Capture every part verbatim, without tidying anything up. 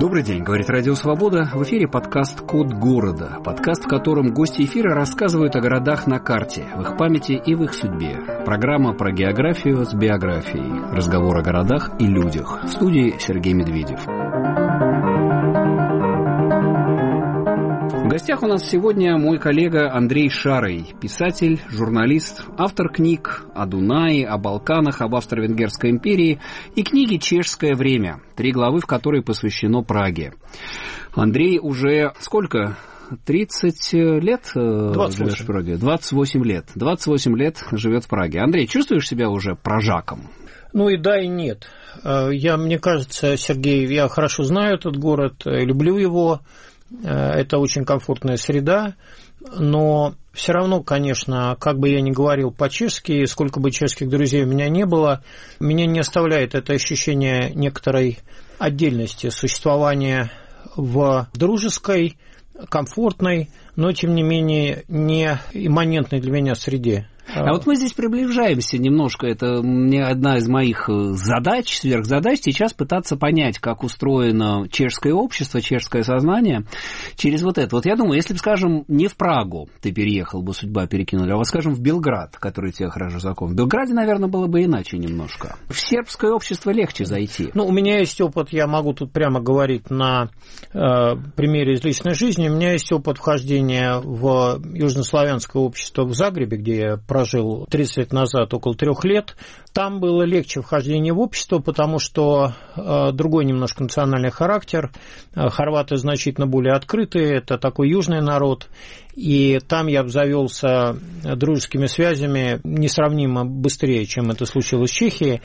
Добрый день, говорит Радио Свобода. В эфире подкаст «Код города». Подкаст, в котором гости эфира рассказывают о городах на карте, в их памяти и в их судьбе. Программа про географию с биографией. Разговор о городах и людях. В студии Сергей Медведев. В гостях у нас сегодня мой коллега Андрей Шарый, писатель, журналист, автор книг о Дунае, о Балканах, об Австро-Венгерской империи и книги «Чешское время», три главы в которой посвящено Праге. Андрей уже сколько? тридцать лет живет в Праге? двадцать восемь лет. двадцать восемь лет живет в Праге. Андрей, чувствуешь себя уже пражаком? Ну и да, и нет. Я, мне кажется, Сергей, я хорошо знаю этот город, люблю его. Это очень комфортная среда, но все равно, конечно, как бы я ни говорил по-чешски, сколько бы чешских друзей у меня не было, меня не оставляет это ощущение некоторой отдельности существования в дружеской, комфортной, но, тем не менее, не имманентной для меня среде. А вот мы здесь приближаемся немножко, это одна из моих задач, сверхзадач, сейчас пытаться понять, как устроено чешское общество, чешское сознание через вот это. Вот я думаю, если бы, скажем, не в Прагу ты переехал бы, судьба перекинули, а вот, скажем, в Белград, который тебе хорошо знаком, в Белграде, наверное, было бы иначе немножко. В сербское общество легче зайти. Ну, у меня есть опыт, я могу тут прямо говорить на э, примере из личной жизни, у меня есть опыт вхождения в южнославянское общество в Загребе, где я прожил тридцать лет назад, около трех лет. Там было легче вхождение в общество, потому что э, другой немножко национальный характер. Э, хорваты значительно более открытые, это такой южный народ. И там я обзавелся дружескими связями несравнимо быстрее, чем это случилось в Чехии.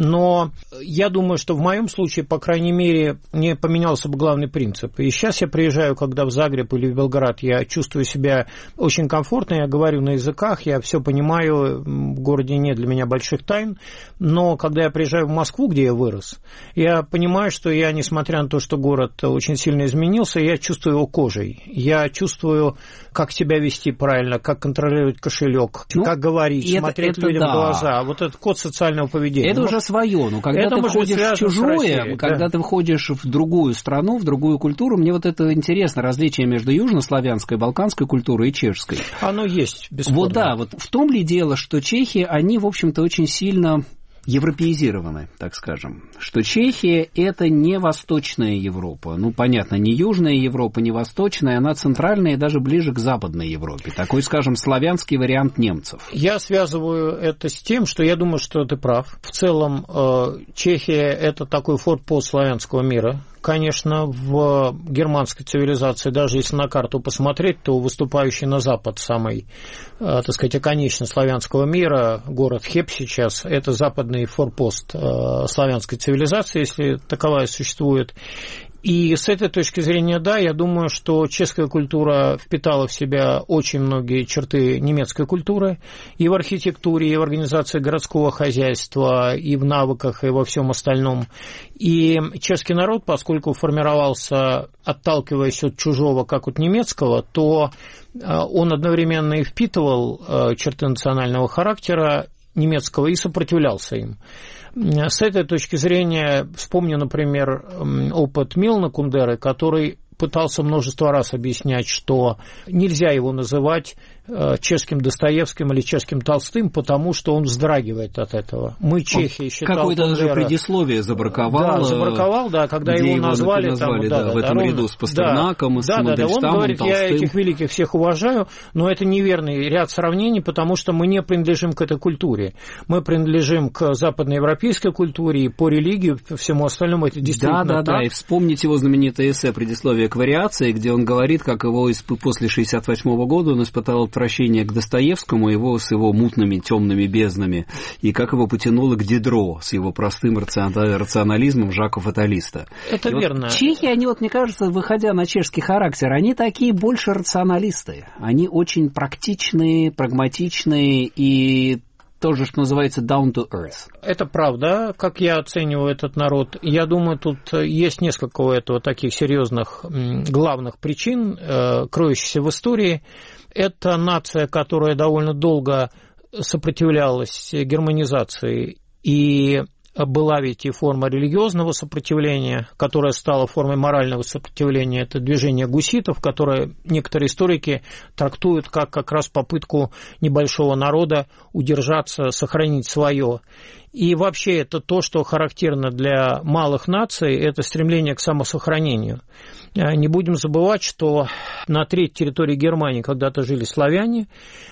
Но я думаю, что в моем случае, по крайней мере, не поменялся бы главный принцип. И сейчас я приезжаю, когда в Загреб или в Белград, я чувствую себя очень комфортно, я говорю на языках, я все понимаю, в городе нет для меня больших тайн. Но когда я приезжаю в Москву, где я вырос, я понимаю, что я, несмотря на то, что город очень сильно изменился, я чувствую его кожей. Я чувствую, как себя вести правильно, как контролировать кошелек, ну, как говорить, смотреть это, людям да. в глаза. Вот этот код социального поведения. Это но уже свое. Но когда ты входишь в чужое, Россией, когда да. ты входишь в другую страну, в другую культуру, мне вот это интересно, различие между южнославянской, балканской культурой и чешской. Оно есть, бесспорно. Вот да, вот в том ли дело, что чехи, они, в общем-то, очень сильно европеизированы, так скажем, что Чехия – это не Восточная Европа. Ну, понятно, не Южная Европа, не Восточная, она центральная и даже ближе к Западной Европе. Такой, скажем, славянский вариант немцев. Я связываю это с тем, что я думаю, что ты прав. В целом, Чехия – это такой форпост славянского мира. Конечно, в германской цивилизации, даже если на карту посмотреть, то выступающий на запад самый, так сказать, оконечный славянского мира, город Хеб сейчас, это западный форпост славянской цивилизации, если таковая существует. И с этой точки зрения, да, я думаю, что чешская культура впитала в себя очень многие черты немецкой культуры и в архитектуре, и в организации городского хозяйства, и в навыках, и во всем остальном. И чешский народ, поскольку формировался, отталкиваясь от чужого, как от немецкого, то он одновременно и впитывал черты национального характера немецкого и сопротивлялся им. С этой точки зрения вспомню, например, опыт Милана Кундеры, который пытался множество раз объяснять, что нельзя его называть чешским Достоевским или чешским Толстым, потому что он вздрагивает от этого. Мы, чехи, считал... Какое-то даже предисловие забраковал. Да, забраковал, да, когда его назвали... назвали там, да, да, в этом да, ряду с Пастернаком, да, с да, Мандельштамом, да, он говорит, Толстым. Я этих великих всех уважаю, но это неверный ряд сравнений, потому что мы не принадлежим к этой культуре. Мы принадлежим к западноевропейской культуре, и по религии, всему остальному это действительно да, да, так. Да, да, и вспомните его знаменитое эссе «Предисловие к вариации», где он говорит, как его после шестьдесят восьмого года он испытал отвращение к Достоевскому, его с его мутными темными безднами, и как его потянуло к Дидро с его простым рационализмом Жака Фаталиста. Это и верно. Вот чехи, они вот, мне кажется, выходя на чешский характер, они такие больше рационалисты. Они очень практичные, прагматичные и тоже, что называется, down to earth. Это правда, как я оцениваю этот народ. Я думаю, тут есть несколько у этого таких серьезных главных причин, кроющихся в истории. Это нация, которая довольно долго сопротивлялась германизации и была ведь и форма религиозного сопротивления, которая стала формой морального сопротивления. Это движение гуситов, которое некоторые историки трактуют как как раз попытку небольшого народа удержаться, сохранить свое. И вообще это то, что характерно для малых наций, это стремление к самосохранению. Не будем забывать, что на треть территории Германии когда-то жили славяне,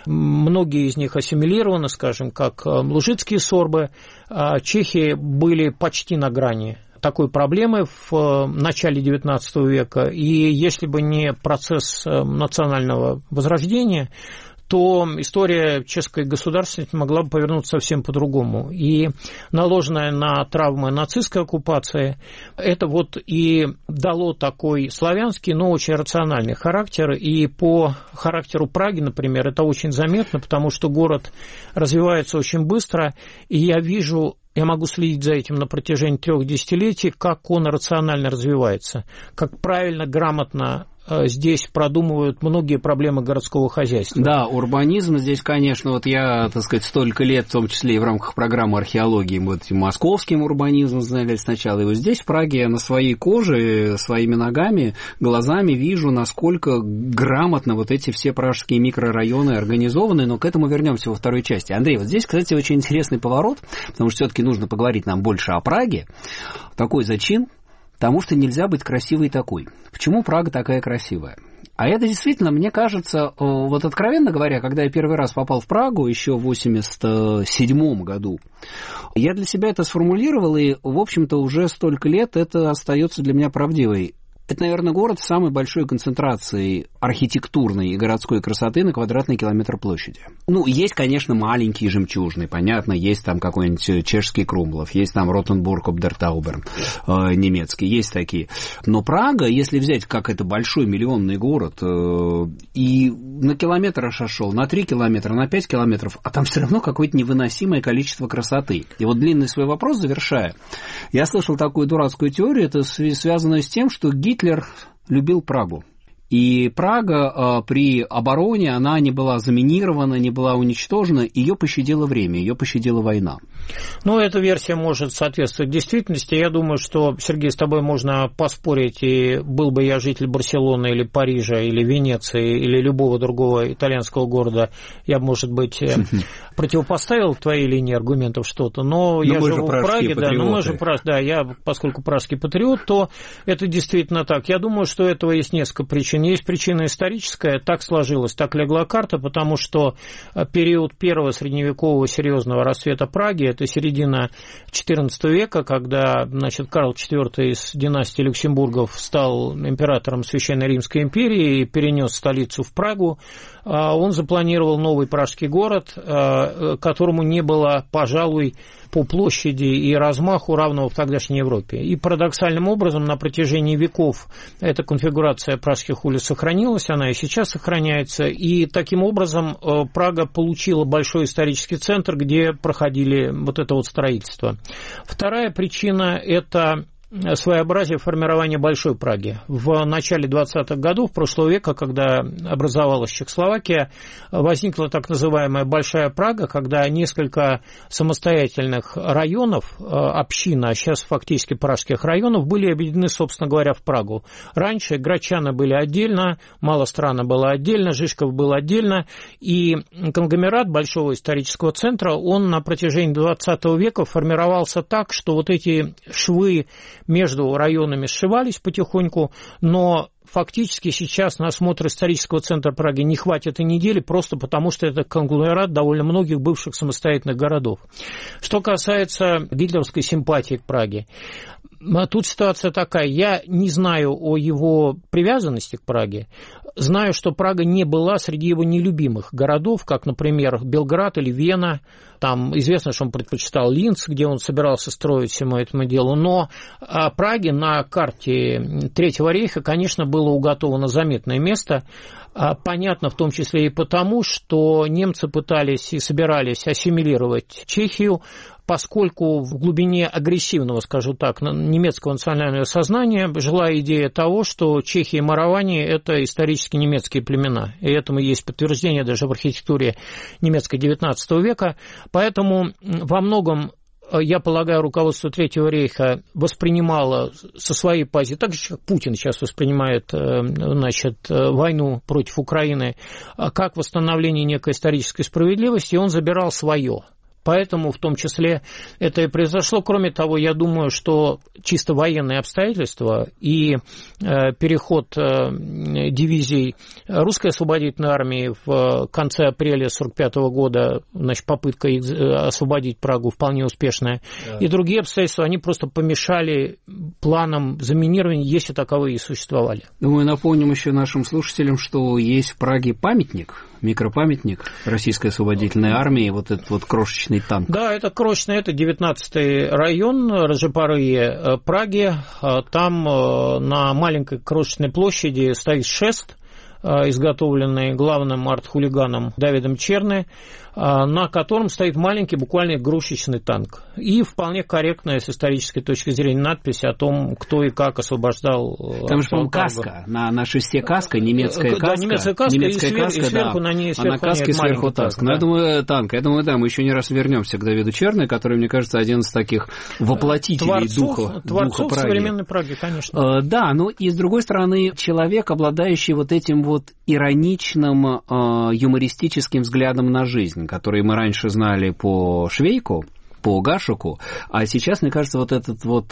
многие из них ассимилированы, скажем, как лужицкие сорбы, а чехи были почти на грани такой проблемы в начале девятнадцатого века, и если бы не процесс национального возрождения, то история чешской государственности могла бы повернуться совсем по-другому. И наложенная на травмы нацистской оккупации, это вот и дало такой славянский, но очень рациональный характер. И по характеру Праги, например, это очень заметно, потому что город развивается очень быстро, и я вижу... Я могу следить за этим на протяжении трех десятилетий, как он рационально развивается, как правильно, грамотно здесь продумывают многие проблемы городского хозяйства. Да, урбанизм здесь, конечно, вот я, так сказать, столько лет, в том числе и в рамках программы археологии, мы вот московским урбанизмом знали сначала, и вот здесь, в Праге, я на своей коже, своими ногами, глазами вижу, насколько грамотно вот эти все пражские микрорайоны организованы, но к этому вернемся во второй части. Андрей, вот здесь, кстати, очень интересный поворот, потому что все-таки нужно поговорить нам больше о Праге. Такой зачин. Потому что нельзя быть красивой такой. Почему Прага такая красивая? А это действительно, мне кажется, вот откровенно говоря, когда я первый раз попал в Прагу еще в восемьдесят седьмом году, я для себя это сформулировал, и, в общем-то, уже столько лет это остается для меня правдивой. Это, наверное, город с самой большой концентрацией архитектурной и городской красоты на квадратный километр площади. Ну, есть, конечно, маленькие жемчужные, понятно, есть там какой-нибудь чешский Крумлов, есть там Ротенбург-Обдертауберн э, немецкий, есть такие. Но Прага, если взять, как это большой миллионный город, э, и на километр аж шел, на три километра, на пять километров, а там все равно какое-то невыносимое количество красоты. И вот длинный свой вопрос завершая, я слышал такую дурацкую теорию, это связано с тем, что Гитлер Гитлер любил Прагу. И Прага при обороне, она не была заминирована, не была уничтожена, ее пощадило время, ее пощадила война. Ну, эта версия может соответствовать действительности. Я думаю, что, Сергей, с тобой можно поспорить, и был бы я житель Барселоны или Парижа, или Венеции, или любого другого итальянского города, я, может быть, противопоставил твоей линии аргументов что-то, но, но я живу в Праге, да, но мы же, да, я, поскольку пражский патриот, то это действительно так. Я думаю, что этого есть несколько причин. Есть причина историческая, так сложилось, так легла карта, потому что период первого средневекового серьезного расцвета Праги, это середина четырнадцатого века, когда, значит, Карл четвёртый из династии Люксембургов стал императором Священной Римской империи и перенес столицу в Прагу, он запланировал новый пражский город, которому не было, пожалуй, по площади и размаху равного в тогдашней Европе. И парадоксальным образом на протяжении веков эта конфигурация пражских улиц сохранилась, она и сейчас сохраняется, и таким образом Прага получила большой исторический центр, где проходили вот это вот строительство. Вторая причина – это своеобразие формирования Большой Праги. В начале двадцатых годов прошлого века, когда образовалась Чехословакия, возникла так называемая Большая Прага, когда несколько самостоятельных районов, общин, а сейчас фактически пражских районов, были объединены, собственно говоря, в Прагу. Раньше Грачаны были отдельно, Малострана была отдельно, Жишков был отдельно, и конгломерат Большого исторического центра, он на протяжении двадцатого века формировался так, что вот эти швы между районами сшивались потихоньку, но фактически сейчас на осмотр исторического центра Праги не хватит и недели, просто потому что это конгломерат довольно многих бывших самостоятельных городов. Что касается гитлеровской симпатии к Праге, тут ситуация такая, я не знаю о его привязанности к Праге, знаю, что Прага не была среди его нелюбимых городов, как, например, Белград или Вена. Там известно, что он предпочитал Линц, где он собирался строить всему этому делу. Но Праге на карте Третьего рейха, конечно, было уготовано заметное место. Понятно в том числе и потому, что немцы пытались и собирались ассимилировать Чехию, поскольку в глубине агрессивного, скажу так, немецкого национального сознания жила идея того, что чехи и мораване – это исторически немецкие племена. И этому есть подтверждение даже в архитектуре немецкой девятнадцатого века. Поэтому во многом я полагаю, руководство Третьего рейха воспринимало со своей позиции, так же, как Путин сейчас воспринимает, значит, войну против Украины, как восстановление некой исторической справедливости, и он забирал свое. Поэтому в том числе это и произошло. Кроме того, я думаю, что чисто военные обстоятельства и э, переход э, дивизий русской освободительной армии в конце апреля сорок пятого года, значит, попытка их освободить Прагу вполне успешная, да. И другие обстоятельства, они просто помешали планам заминирования, если таковые и существовали. Думаю, напомним еще нашим слушателям, что есть в Праге памятник, микропамятник Российской освободительной армии, вот этот вот крошечный танк. Да, это крошечный, это девятнадцатый район Рожепарые Праги. Там на маленькой крошечной площади стоит шест, изготовленный главным арт-хулиганом Давидом Черны, на котором стоит маленький, буквально игрушечный танк. И вполне корректная с исторической точки зрения надпись о том, кто и как освобождал. Там же, по-моему, каска. На, на шесте каска, немецкая каска. Да, немецкая каска, немецкая и, свер, каска, и сверху да. на ней а на каске сверху танк. Да. Ну, я думаю, танк. Я думаю, да, мы еще не раз вернемся к Давиду Черны, который, мне кажется, один из таких воплотителей творцов, духа, творцов духа Праги. Современной Праги, конечно. Uh, да, ну и с другой стороны, человек, обладающий вот этим вот ироничным, uh, юмористическим взглядом на жизнь, который мы раньше знали по Швейку, по Гашеку, а сейчас, мне кажется, вот этот вот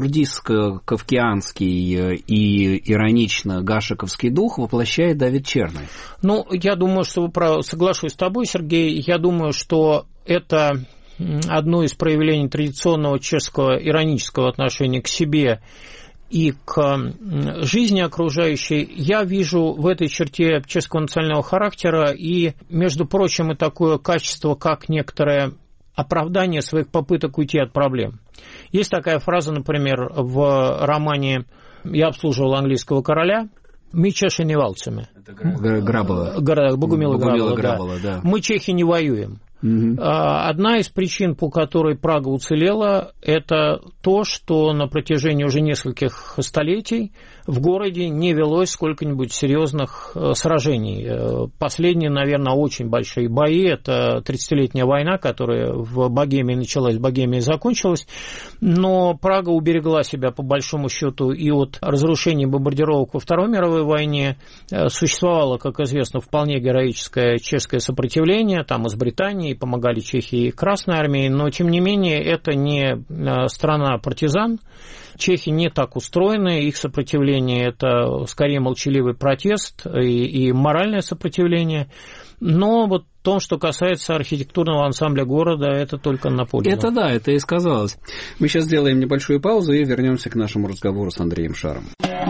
абсурдистско-кавкианский и иронично-гашековский дух воплощает Давид Черный. Ну, я думаю, что вы правы, соглашусь с тобой, Сергей, я думаю, что это одно из проявлений традиционного чешского иронического отношения к себе и к жизни окружающей. Я вижу в этой черте чешского национального характера и, между прочим, и такое качество, как некоторое оправдание своих попыток уйти от проблем. Есть такая фраза, например, в романе «Я обслуживал английского короля», «Мы чехи не валцами». Это Грабова. Богумила Грабова, Грабова, да. да. «Мы чехи не воюем». Угу. Одна из причин, по которой Прага уцелела, это то, что на протяжении уже нескольких столетий в городе не велось сколько-нибудь серьезных сражений. Последние, наверное, очень большие бои – это тридцатилетняя война, которая в Богемии началась, в Богемии закончилась, но Прага уберегла себя, по большому счету, и от разрушений бомбардировок во Второй мировой войне. Существовало, как известно, вполне героическое чешское сопротивление, там из Британии помогали Чехии и Красной армии, но, тем не менее, это не страна партизан. Чехи не так устроены, их сопротивление – это скорее молчаливый протест и, и моральное сопротивление. Но вот в том, что касается архитектурного ансамбля города, это только на пользу. Это да, это и сказалось. Мы сейчас сделаем небольшую паузу и вернемся к нашему разговору с Андреем Шаром.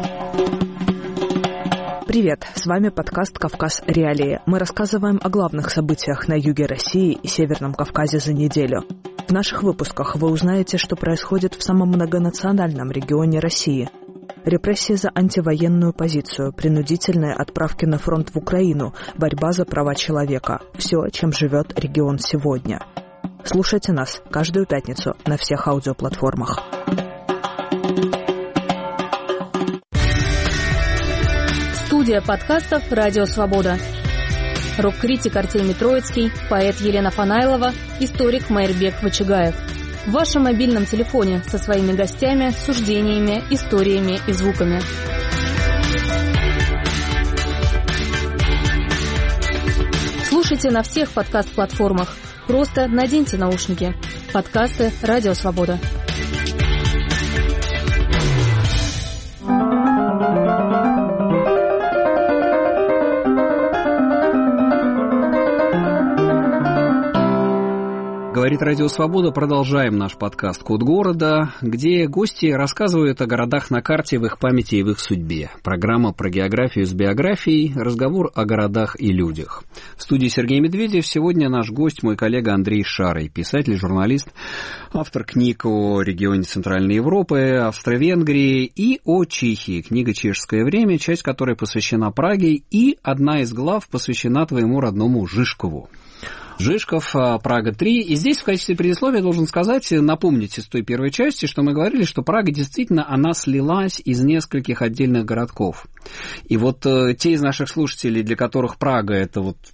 Привет, с вами подкаст «Кавказ. Реалии». Мы рассказываем о главных событиях на юге России и Северном Кавказе за неделю. В наших выпусках вы узнаете, что происходит в самом многонациональном регионе России. Репрессии за антивоенную позицию, принудительные отправки на фронт в Украину, борьба за права человека. Все, чем живет регион сегодня. Слушайте нас каждую пятницу на всех аудиоплатформах. Студия подкастов «Радио Свобода». Рок-критик Артемий Троицкий, поэт Елена Фанайлова, историк Майрбек Вачигаев. В вашем мобильном телефоне со своими гостями, суждениями, историями и звуками. Слушайте на всех подкаст-платформах. Просто наденьте наушники. Подкасты «Радио Свобода». Говорит Радио Свобода. Продолжаем наш подкаст «Код города», где гости рассказывают о городах на карте, в их памяти и в их судьбе. Программа про географию с биографией, разговор о городах и людях. В студии Сергей Медведев. Сегодня наш гость, мой коллега Андрей Шарый, писатель, журналист, автор книг о регионе Центральной Европы, Австро-Венгрии и о Чехии. Книга «Чешское время», часть которой посвящена Праге, и одна из глав посвящена твоему родному Жишкову. Жишков, Прага три. И здесь в качестве предисловия должен сказать, напомнить из той первой части, что мы говорили, что Прага действительно, она слилась из нескольких отдельных городков. И вот э, те из наших слушателей, для которых Прага это вот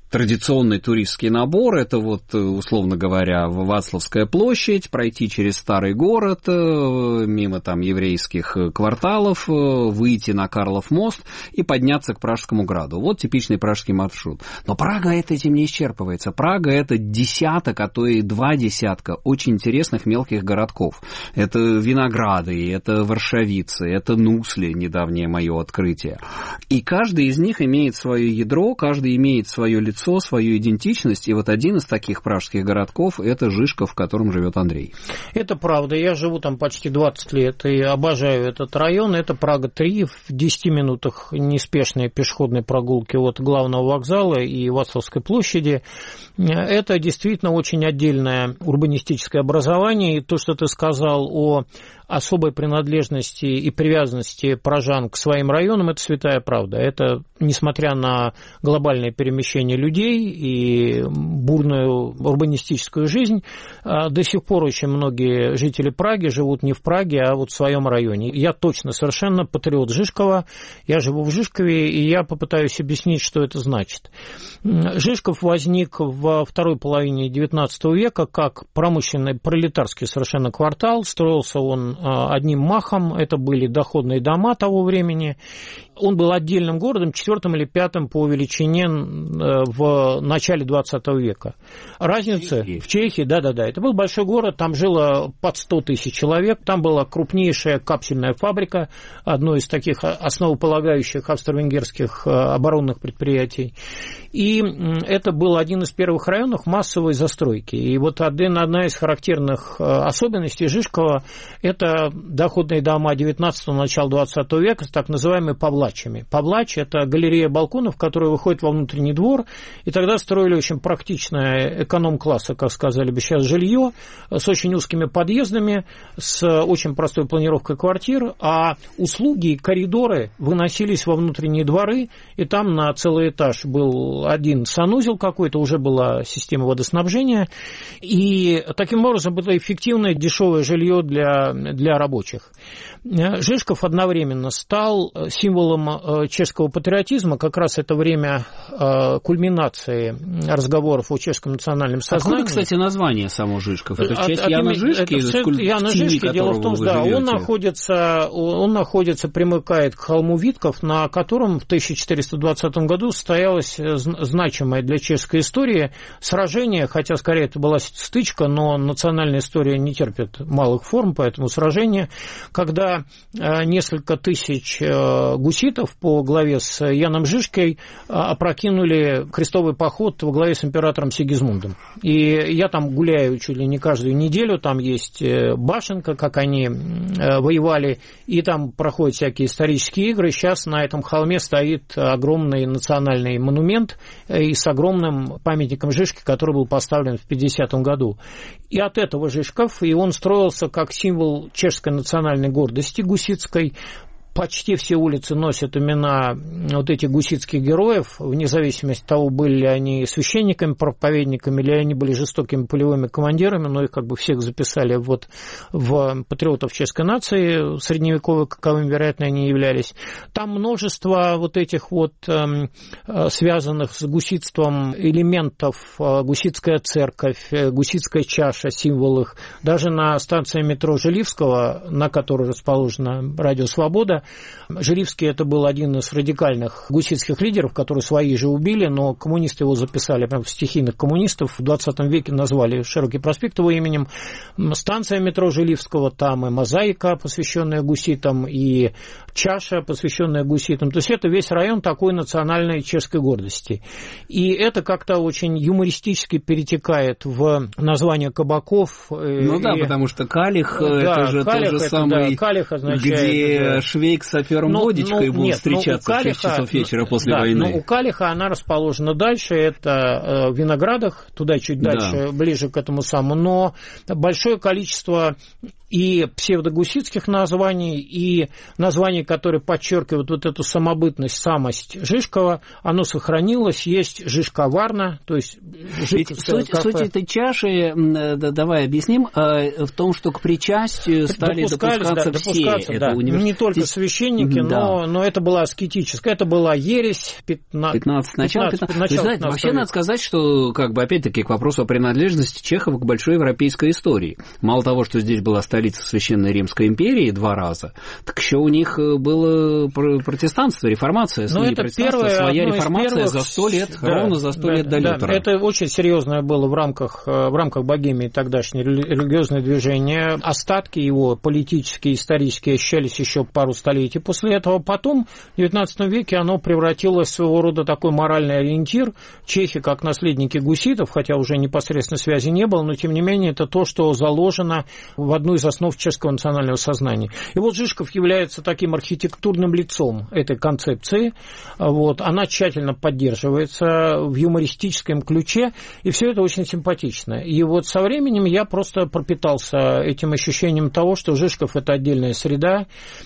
традиционный туристский набор. Это вот, условно говоря, Вацлавская площадь, пройти через старый город, мимо там еврейских кварталов, выйти на Карлов мост и подняться к Пражскому граду. Вот типичный пражский маршрут. Но Прага это этим не исчерпывается. Прага это десяток, а то и два десятка очень интересных мелких городков. Это Винограды, это Варшавицы, это Нусли, недавнее мое открытие. И каждый из них имеет свое ядро, каждый имеет свое лицо, свою идентичность, и вот один из таких пражских городков – это Жишков, в котором живет Андрей. Это правда, я живу там почти двадцать лет и обожаю этот район, это Прага-три, в десяти минутах неспешной пешеходной прогулки от главного вокзала и Вацлавской площади. Это действительно очень отдельное урбанистическое образование, и то, что ты сказал о особой принадлежности и привязанности пражан к своим районам, это святая правда. Это, несмотря на глобальное перемещение людей и бурную урбанистическую жизнь, до сих пор очень многие жители Праги живут не в Праге, а вот в своем районе. Я точно совершенно патриот Жишкова, я живу в Жишкове, и я попытаюсь объяснить, что это значит. Жишков возник во второй половине девятнадцатого века как промышленный пролетарский совершенно квартал, строился он одним махом, это были доходные дома того времени. Он был отдельным городом, четвертым или пятым по величине в начале двадцатого века. Разница в Чехии, да-да-да, это был большой город, там жило под сто тысяч человек, там была крупнейшая капсульная фабрика, одно из таких основополагающих австро-венгерских оборонных предприятий. И это был один из первых районов массовой застройки. И вот одна из характерных особенностей Жишкова – это доходные дома девятнадцатого, начала двадцатого века с так называемыми павлачами. Павлач – это галерея балконов, которая выходит во внутренний двор, и тогда строили очень практичное эконом-класса, как сказали бы сейчас, жилье с очень узкими подъездами, с очень простой планировкой квартир, а услуги и коридоры выносились во внутренние дворы, и там на целый этаж был один санузел какой-то, уже была система водоснабжения, и таким образом было эффективное дешевое жилье для, для рабочих. Жишков одновременно стал символом чешского патриотизма, как раз это время кульминации разговоров о чешском национальном сознании. Откуда, кстати, название само Жишков? Это в честь от, Яна от, Жишки? Это Яна Жишки. Дело в том, что да, он находится, он находится, примыкает к холму Витков, на котором в тысяча четыреста двадцатом году состоялось значимое для чешской истории сражение, хотя скорее это была стычка, но национальная история не терпит малых форм, поэтому сражение, когда несколько тысяч гуситов по главе с Яном Жишкой опрокинули крестовый поход во главе с императором Сигизмундом. И я там гуляю чуть ли не каждую неделю, там есть башенка, как они воевали, и там проходят всякие исторические игры. Сейчас на этом холме стоит огромный национальный монумент и с огромным памятником Жишки, который был поставлен в пятидесятом году. И от этого Жишков, и он строился как символ чешской национальной гордости гуситской. Почти все улицы носят имена вот этих гуситских героев, вне зависимости от того, были ли они священниками, проповедниками, или они были жестокими полевыми командирами, но их как бы всех записали вот в патриотов чешской нации, средневековой, каковыми, вероятно, они являлись. Там множество вот этих вот э, связанных с гуситством элементов, гуситская церковь, гуситская чаша, символ их. Даже на станции метро Жиливского, на которой расположена Радио Свобода, Жиливский это был один из радикальных гуситских лидеров, которые свои же убили, но коммунисты его записали, прям стихийных коммунистов, в двадцатом веке назвали Широкий проспект его именем. Станция метро Жиливского, там и мозаика, посвященная гуситам, и чаша, посвященная гуситам. То есть это весь район такой национальной чешской гордости. И это как-то очень юмористически перетекает в название кабаков. Ну и... да, потому что Калих, да, это же Калих, тот же это, самый, да, Калих означает, где да. Швейк с сапером ну, водичкой ну, будут нет, встречаться Калиха, в шесть часов вечера после да, войны. Но у Калиха она расположена дальше, это в Виноградах, туда чуть дальше, да. Ближе к этому самому, но большое количество и псевдогуситских названий, и названий, которые подчеркивают вот эту самобытность, самость Жишкова, оно сохранилось, есть Жишковарна, то есть... Ведь суть, суть этой чаши, давай объясним, в том, что к причастию стали допускаться да, все. допускаться, да. Это универс... Не только, священники, да. но, но это была аскетическая, это была ересь. пятнадцать начало. Вообще надо сказать, что, как бы, опять-таки, к вопросу о принадлежности Чехова к большой европейской истории. Мало того, что здесь была столица Священной Римской империи два раза, так еще у них было протестанство, реформация. Ну, это первое, своя реформация первых... за сто лет, да, ровно за сто да, лет до да, Лютера. Это очень серьезное было в рамках, в рамках Богемии тогдашнее религиозное движение. Остатки его политические, исторические ощущались еще пару столетий после этого. Потом, в девятнадцатом веке, оно превратилось в своего рода такой моральный ориентир. Чехи, как наследники гуситов, хотя уже непосредственно связи не было, но, тем не менее, это то, что заложено в одну из основ чешского национального сознания. И вот Жишков является таким архитектурным лицом этой концепции. Вот. Она тщательно поддерживается в юмористическом ключе, и все это очень симпатично. И вот со временем я просто пропитался этим ощущением того, что Жишков – это отдельная среда,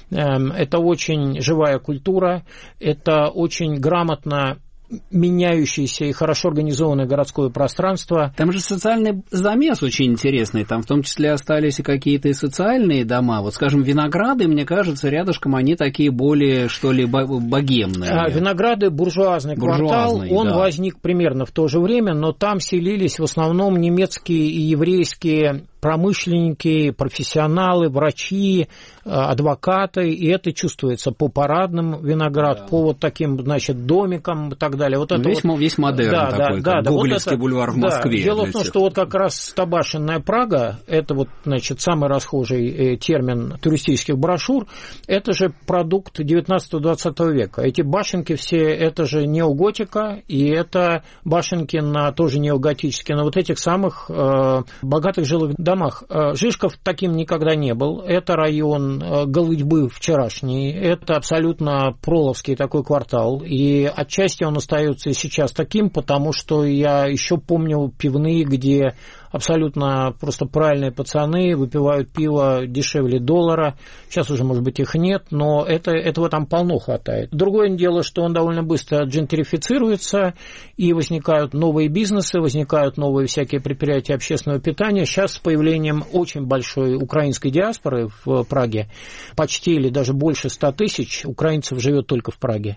это очень живая культура, это очень грамотно меняющееся и хорошо организованное городское пространство. Там же социальный замес очень интересный, там в том числе остались и какие-то и социальные дома. Вот, скажем, Винограды, мне кажется, рядышком они такие более, что ли, богемные. А, Винограды – буржуазный, буржуазный квартал, он да. возник примерно в то же время, но там селились в основном немецкие и еврейские промышленники, профессионалы, врачи, адвокаты, и это чувствуется по парадным Виноград, да. по вот таким, значит, домикам и так далее. Вот это весь, вот, весь модерн да, такой, да, как да, Гоголевский вот это, бульвар в Москве. Да. Дело в том, что вот как раз табашенная Прага, это вот, значит, самый расхожий термин туристических брошюр, это же продукт девятнадцатого-двадцатого века. Эти башенки все, это же неоготика, и это башенки на тоже неоготические, на вот этих самых э, богатых жилых домах. Жишков таким никогда не был. Это район Голытьбы вчерашний. Это абсолютно проловский такой квартал. И отчасти он остается и сейчас таким, потому что я еще помню пивные, где абсолютно просто правильные пацаны выпивают пиво дешевле доллара. Сейчас уже, может быть, их нет, но это, этого там полно хватает. Другое дело, что он довольно быстро джентрифицируется, и возникают новые бизнесы, возникают новые всякие предприятия общественного питания. Сейчас с появлением очень большой украинской диаспоры в Праге, почти или даже больше ста тысяч украинцев живет только в Праге.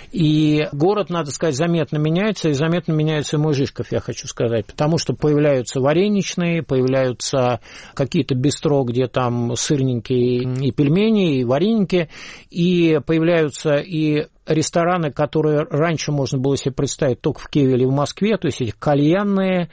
И город, надо сказать, заметно меняется, и заметно меняется и мой Жишков, я хочу сказать, потому что появляются варенья, появляются какие-то бистро, где там сырненькие и пельмени, и вареники, и появляются и рестораны, которые раньше можно было себе представить только в Киеве или в Москве, то есть эти кальянные,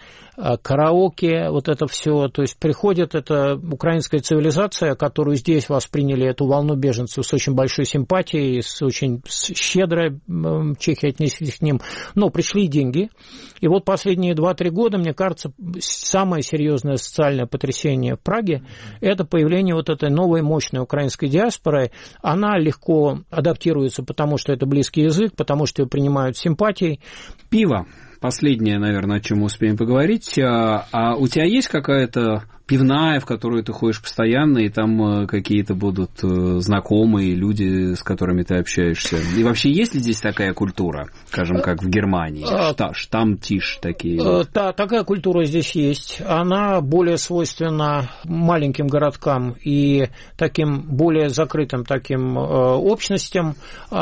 караоке, вот это все, то есть приходит эта украинская цивилизация, которую здесь восприняли, эту волну беженцев, с очень большой симпатией, с очень щедро чехи отнеслись к ним, но пришли деньги, и вот последние два-три года, мне кажется, самое серьезное социальное потрясение в Праге – это появление вот этой новой мощной украинской диаспоры. Она легко адаптируется, потому что это близкий язык, потому что ее принимают с симпатией. Пиво. Последнее, наверное, о чем мы успеем поговорить. А, а у тебя есть какая-то пивная, в которую ты ходишь постоянно, и там какие-то будут знакомые люди, с которыми ты общаешься? И вообще, есть ли здесь такая культура, скажем, как в Германии? Штам, штамтиш такие? Да, такая культура здесь есть. Она более свойственна маленьким городкам и таким более закрытым таким общностям.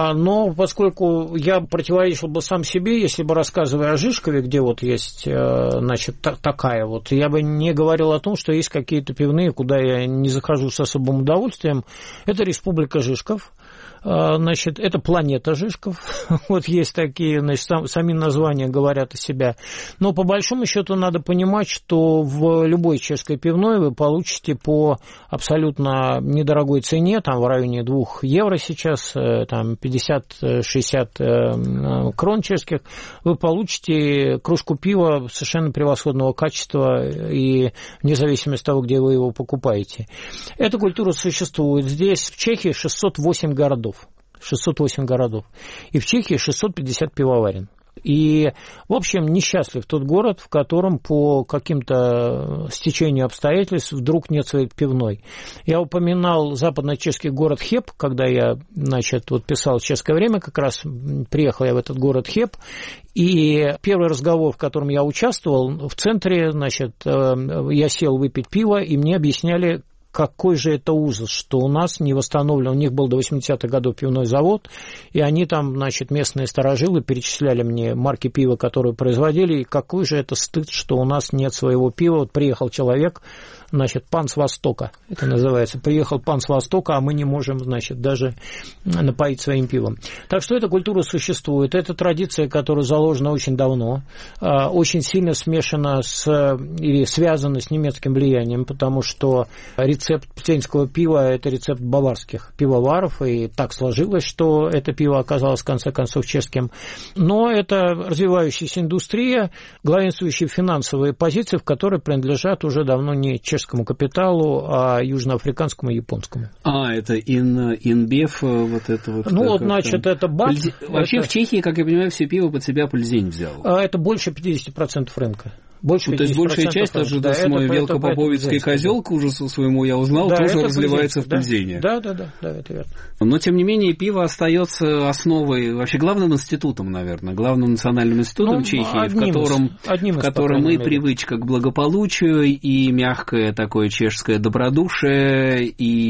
Но поскольку я противоречил бы сам себе, если бы, рассказывая о Жишкове, где вот есть, значит, такая вот, я бы не говорил о том, что есть какие-то пивные, куда я не захожу с особым удовольствием. Это Республика Жишков. Значит, это планета Жишков. Вот есть такие, значит, сам, сами названия говорят о себе. Но по большому счету надо понимать, что в любой чешской пивной вы получите по абсолютно недорогой цене, там в районе двух евро сейчас, там пятьдесят-шестьдесят крон чешских, вы получите кружку пива совершенно превосходного качества и вне зависимости от того, где вы его покупаете. Эта культура существует. Здесь в Чехии шестьсот восемь городов. шестьсот восемь городов. И в Чехии шестьсот пятьдесят пивоварен. И, в общем, несчастлив тот город, в котором по каким-то стечению обстоятельств вдруг нет своей пивной. Я упоминал западно-чешский город Хеб, когда я, значит, вот писал «Чешское время», как раз приехал я в этот город Хеб, и первый разговор, в котором я участвовал, в центре, значит, я сел выпить пиво, и мне объясняли, какой же это ужас, что у нас не восстановлен, у них был до восьмидесятых годов пивной завод, и они там, значит, местные старожилы перечисляли мне марки пива, которые производили, и какой же это стыд, что у нас нет своего пива. Вот приехал человек, значит, пан с Востока, это называется, приехал пан с Востока, а мы не можем, значит, даже напоить своим пивом. Так что эта культура существует, это традиция, которая заложена очень давно, очень сильно смешана с, или связана с немецким влиянием, потому что рецепт пльзенского пива – это рецепт баварских пивоваров, и так сложилось, что это пиво оказалось, в конце концов, чешским. Но это развивающаяся индустрия, главенствующие финансовые позиции, в которые принадлежат уже давно не чешским капиталу, а южноафриканскому и японскому. А, это ин, инбев, вот это вот. Ну, вот, значит, это бат. Пользе... Вообще это... в Чехии, как я понимаю, все пиво под себя Пльзень взял. Это больше пятьдесят процентов рынка. Больше ну, то есть большая часть, даже да, мой Велкопоповицкий козел, к ужасу своему я узнал, да, тоже разливается в Пльзене. Да, да, да, да, это верно. Но, тем не менее, пиво остается основой, вообще главным институтом, наверное, главным национальным институтом ну, Чехии, в котором, из, в котором и привычка к благополучию, и мягкое такое чешское добродушие,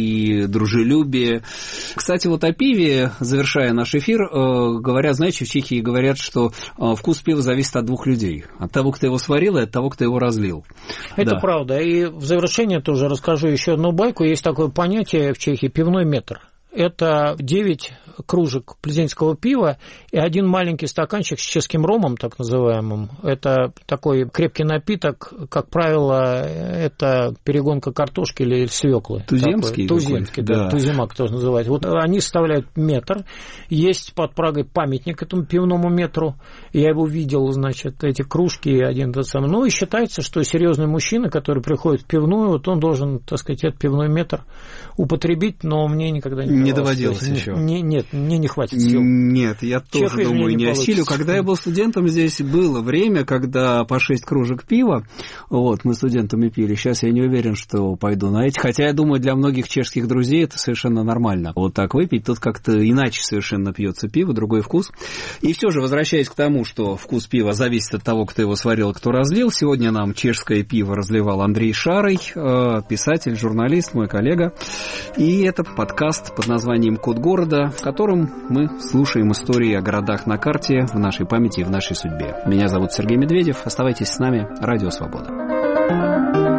и дружелюбие. Кстати, вот о пиве, завершая наш эфир, говорят, знаете, в Чехии говорят, что вкус пива зависит от двух людей. От того, кто его сварил, от того, кто его разлил. Это да. правда. И в завершение тоже расскажу еще одну байку. Есть такое понятие в Чехии – пивной метр. Это девять кружек пльзенского пива и один маленький стаканчик с чешским ромом, так называемым. Это такой крепкий напиток, как правило, это перегонка картошки или свеклы. Туземский? Такой. Туземский, да. да. Туземак тоже называют. Вот они составляют метр. Есть под Прагой памятник этому пивному метру. Я его видел, значит, эти кружки один тот самый. Ну и считается, что серьезный мужчина, который приходит в пивную, вот он должен, так сказать, этот пивной метр употребить, но мне никогда не Не доводилось не, еще. Не, нет, мне не хватит сил. Нет, я тоже Чех думаю, не, не осилю. Когда я был студентом, здесь было время, когда по шесть кружек пива, вот, мы студентами пили. Сейчас я не уверен, что пойду на эти. Хотя, я думаю, для многих чешских друзей это совершенно нормально. Вот так выпить, тут как-то иначе совершенно пьется пиво, другой вкус. И все же, возвращаясь к тому, что вкус пива зависит от того, кто его сварил, кто разлил, сегодня нам чешское пиво разливал Андрей Шарый, писатель, журналист, мой коллега. И это подкаст под названием «Код города», в котором мы слушаем истории о городах на карте, в нашей памяти и в нашей судьбе. Меня зовут Сергей Медведев. Оставайтесь с нами. Радио Свобода.